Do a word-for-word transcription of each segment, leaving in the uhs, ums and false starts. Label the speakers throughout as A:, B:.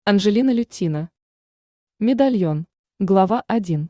A: Анжелина Лютина. Медальон. Глава один.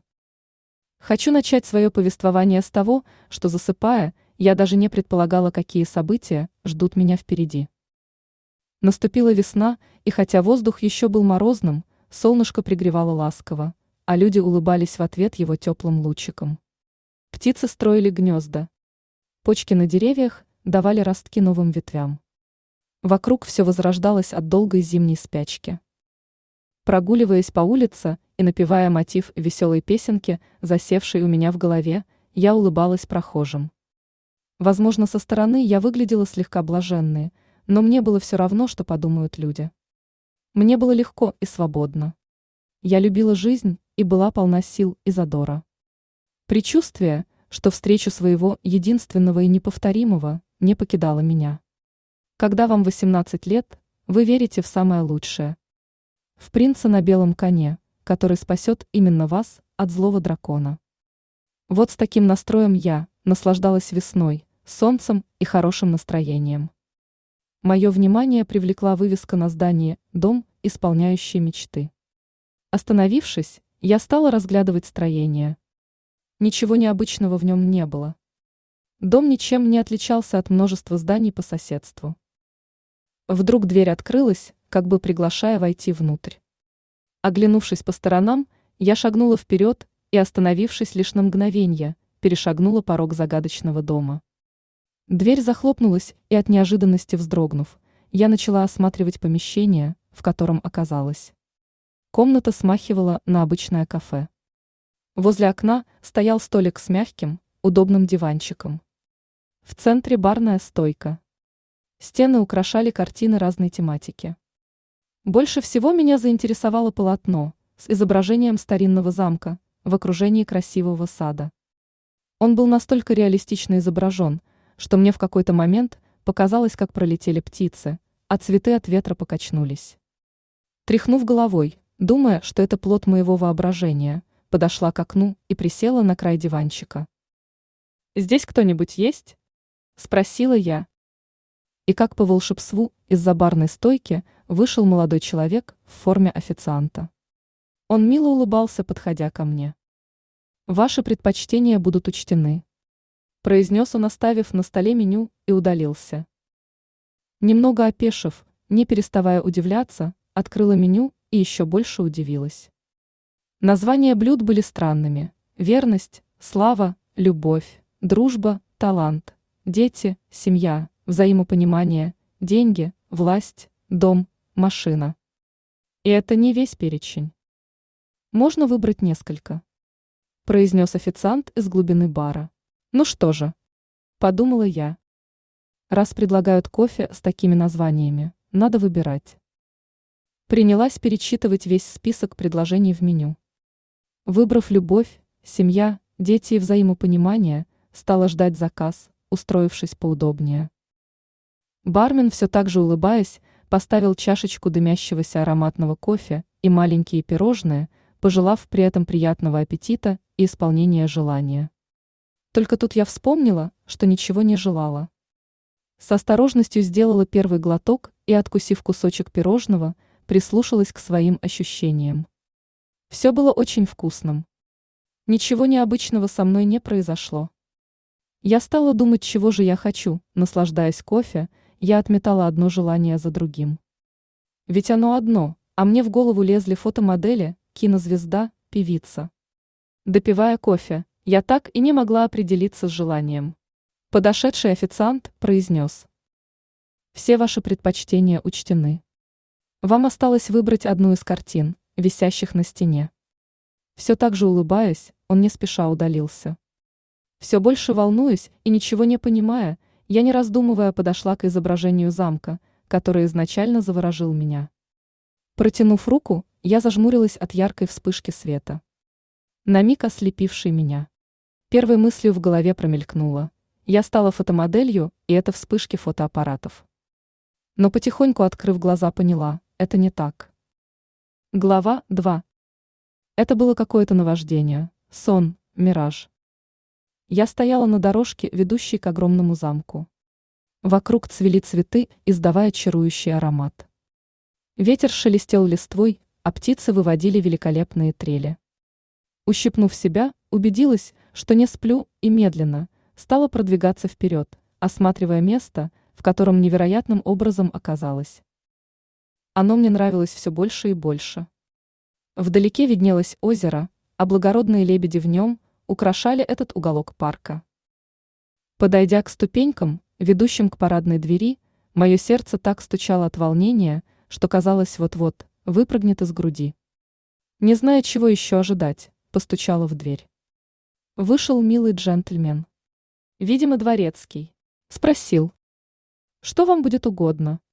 A: Хочу начать свое повествование с того, что, засыпая, я даже не предполагала, какие события ждут меня впереди. Наступила весна, и хотя воздух еще был морозным, солнышко пригревало ласково, а люди улыбались в ответ его теплым лучиком. Птицы строили гнезда. Почки на деревьях давали ростки новым ветвям. Вокруг все возрождалось от долгой зимней спячки. Прогуливаясь по улице и напевая мотив веселой песенки, засевшей у меня в голове, я улыбалась прохожим. Возможно, со стороны я выглядела слегка блаженной, но мне было все равно, что подумают люди. Мне было легко и свободно. Я любила жизнь и была полна сил и задора. Предчувствие, что встречу своего единственного и неповторимого, не покидало меня. Когда вам восемнадцать лет, вы верите в самое лучшее. В принца на белом коне, который спасет именно вас от злого дракона. Вот с таким настроем я наслаждалась весной, солнцем и хорошим настроением. Мое внимание привлекла вывеска на здании «Дом, исполняющий мечты». Остановившись, я стала разглядывать строение. Ничего необычного в нем не было. Дом ничем не отличался от множества зданий по соседству. Вдруг дверь открылась, как бы приглашая войти внутрь. Оглянувшись по сторонам, я шагнула вперед и, остановившись лишь на мгновенье, перешагнула порог загадочного дома. Дверь захлопнулась, и от неожиданности вздрогнув, я начала осматривать помещение, в котором оказалась. Комната смахивала на обычное кафе. Возле окна стоял столик с мягким, удобным диванчиком. В центре барная стойка. Стены украшали картины разной тематики. Больше всего меня заинтересовало полотно с изображением старинного замка в окружении красивого сада. Он был настолько реалистично изображен, что мне в какой-то момент показалось, как пролетели птицы, а цветы от ветра покачнулись. Тряхнув головой, думая, что это плод моего воображения, подошла к окну и присела на край диванчика. «Здесь кто-нибудь есть?» – спросила я. И как по волшебству из-за барной стойки вышел молодой человек в форме официанта. Он мило улыбался, подходя ко мне. «Ваши предпочтения будут учтены», – произнес он, оставив на столе меню, и удалился. Немного опешив, не переставая удивляться, открыла меню и еще больше удивилась. Названия блюд были странными: верность, слава, любовь, дружба, талант, дети, семья, взаимопонимание, деньги, власть, дом, машина. И это не весь перечень. Можно выбрать несколько, произнес официант из глубины бара. Ну что же, подумала я. Раз предлагают кофе с такими названиями, надо выбирать. Принялась перечитывать весь список предложений в меню. Выбрав любовь, семья, дети и взаимопонимание, стала ждать заказ, устроившись поудобнее. Бармен, все так же улыбаясь, поставил чашечку дымящегося ароматного кофе и маленькие пирожные, пожелав при этом приятного аппетита и исполнения желания. Только тут я вспомнила, что ничего не желала. С осторожностью сделала первый глоток и, откусив кусочек пирожного, прислушалась к своим ощущениям. Все было очень вкусным. Ничего необычного со мной не произошло. Я стала думать, чего же я хочу, наслаждаясь кофе, я отметала одно желание за другим. Ведь оно одно, а мне в голову лезли фотомодели, кинозвезда, певица. Допивая кофе, я так и не могла определиться с желанием. Подошедший официант произнес: «Все ваши предпочтения учтены. Вам осталось выбрать одну из картин, висящих на стене». Все так же улыбаясь, он не спеша удалился. Все больше волнуясь и ничего не понимая, я, не раздумывая, подошла к изображению замка, который изначально заворожил меня. Протянув руку, я зажмурилась от яркой вспышки света, на миг ослепившей меня. Первой мыслью в голове промелькнуло: я стала фотомоделью, и это вспышки фотоаппаратов. Но потихоньку, открыв глаза, поняла – это не так. Глава два. Это было какое-то наваждение, сон, мираж. Я стояла на дорожке, ведущей к огромному замку. Вокруг цвели цветы, издавая чарующий аромат. Ветер шелестел листвой, а птицы выводили великолепные трели. Ущипнув себя, убедилась, что не сплю, и медленно стала продвигаться вперед, осматривая место, в котором невероятным образом оказалась. Оно мне нравилось все больше и больше. Вдалеке виднелось озеро, а благородные лебеди в нем украшали этот уголок парка. Подойдя к ступенькам, ведущим к парадной двери, мое сердце так стучало от волнения, что казалось вот-вот выпрыгнет из груди. Не зная, чего еще ожидать, постучала в дверь. Вышел милый джентльмен. Видимо, дворецкий. Спросил: «Что вам будет угодно?»